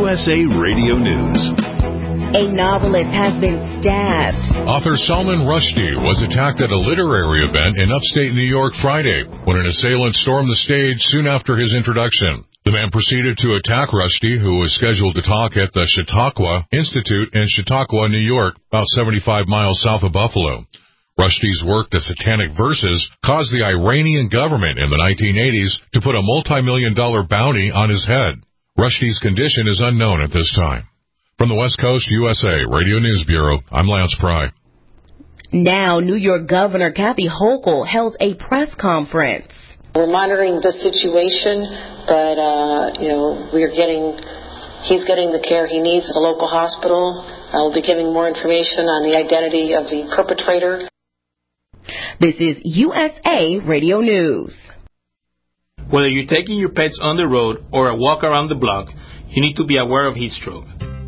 USA Radio News. A novelist has been stabbed. Author Salman Rushdie was attacked at a literary event in upstate New York Friday when an assailant stormed the stage soon after his introduction. The man proceeded to attack Rushdie, who was scheduled to talk at the Chautauqua Institute in Chautauqua, New York, about 75 miles south of Buffalo. Rushdie's work, The Satanic Verses, caused the Iranian government in the 1980s to put a multi-million-dollar bounty on his head. Rushdie's condition is unknown at this time. From the West Coast USA Radio News Bureau, I'm Lance Pry. Now, New York Governor Kathy Hochul held a press conference. We're monitoring the situation, but, he's getting the care he needs at the local hospital. We'll be giving more information on the identity of the perpetrator. This is USA Radio News. Whether you're taking your pets on the road or a walk around the block, you need to be aware of heat stroke.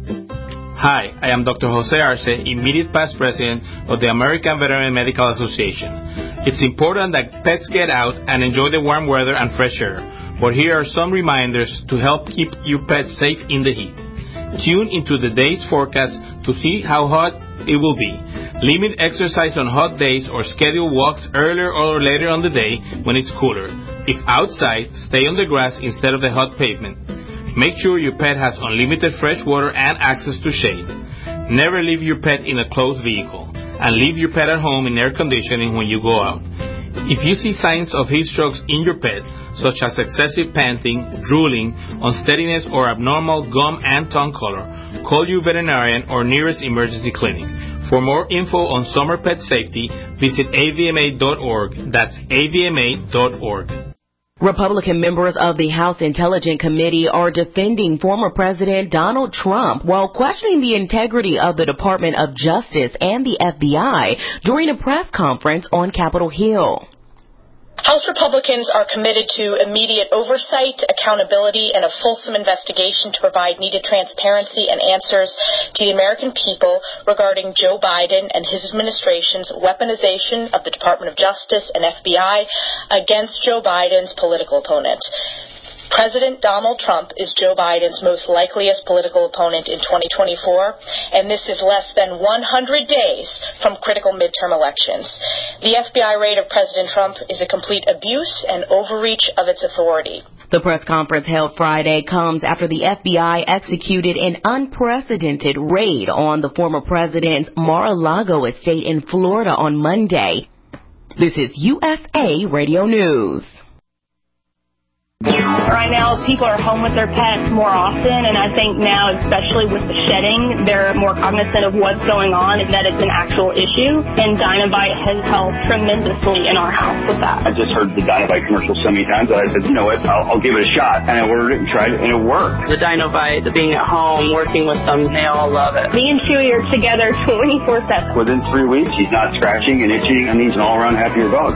Hi, I am Dr. Jose Arce, immediate past president of the American Veterinary Medical Association. It's important that pets get out and enjoy the warm weather and fresh air, but here are some reminders to help keep your pets safe in the heat. Tune into the day's forecast to see how hot it will be. Limit exercise on hot days or schedule walks earlier or later on the day when it's cooler. If outside, stay on the grass instead of the hot pavement. Make sure your pet has unlimited fresh water and access to shade. Never leave your pet in a closed vehicle, and leave your pet at home in air conditioning when you go out. If you see signs of heat strokes in your pet, such as excessive panting, drooling, unsteadiness, or abnormal gum and tongue color, call your veterinarian or nearest emergency clinic. For more info on summer pet safety, visit avma.org. That's avma.org. Republican members of the House Intelligence Committee are defending former President Donald Trump while questioning the integrity of the Department of Justice and the FBI during a press conference on Capitol Hill. House Republicans are committed to immediate oversight, accountability, and a fulsome investigation to provide needed transparency and answers to the American people regarding Joe Biden and his administration's weaponization of the Department of Justice and FBI against Joe Biden's political opponent. President Donald Trump is Joe Biden's most likeliest political opponent in 2024, and this is less than 100 days from critical midterm elections. The FBI raid of President Trump is a complete abuse and overreach of its authority. The press conference held Friday comes after the FBI executed an unprecedented raid on the former president's Mar-a-Lago estate in Florida on Monday. This is USA Radio News. Right now, people are home with their pets more often, and I think now, especially with the shedding, they're more cognizant of what's going on and that it's an actual issue, and Dinovite has helped tremendously in our house with that. I just heard the Dinovite commercial so many times that I said, you know what, I'll give it a shot, and I ordered it and tried it, and it worked. The Dinovite, the being at home, working with them, they all love it. Me and Chewy are together 24/7. Within 3 weeks, he's not scratching and itching, and he's an all-around happier dog.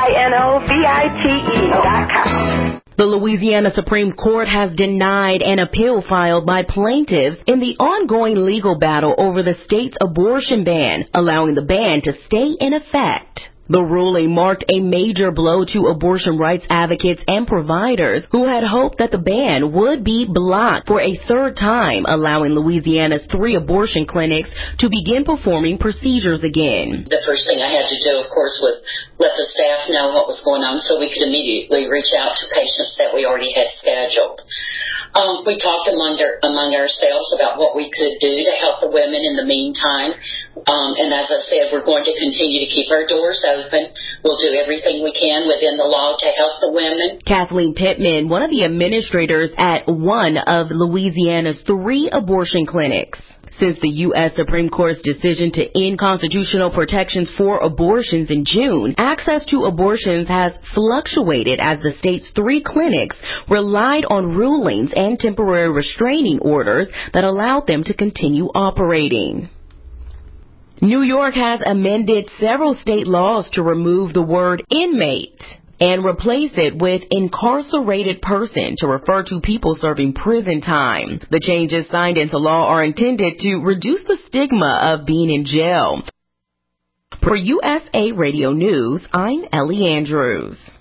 DINOVITE.com. The Louisiana Supreme Court has denied an appeal filed by plaintiffs in the ongoing legal battle over the state's abortion ban, allowing the ban to stay in effect. The ruling marked a major blow to abortion rights advocates and providers who had hoped that the ban would be blocked for a third time, allowing Louisiana's 3 abortion clinics to begin performing procedures again. The first thing I had to do, of course, was let the staff know what was going on so we could immediately reach out to patients that we already had scheduled. We talked among ourselves about what we could do to help the women in the meantime. And as I said, we're going to continue to keep our doors open. We'll do everything we can within the law to help the women. Kathleen Pittman, one of the administrators at one of Louisiana's 3 abortion clinics. Since the U.S. Supreme Court's decision to end constitutional protections for abortions in June, access to abortions has fluctuated as the state's 3 clinics relied on rulings and temporary restraining orders that allowed them to continue operating. New York has amended several state laws to remove the word inmate and replace it with incarcerated person to refer to people serving prison time. The changes signed into law are intended to reduce the stigma of being in jail. For USA Radio News, I'm Ellie Andrews.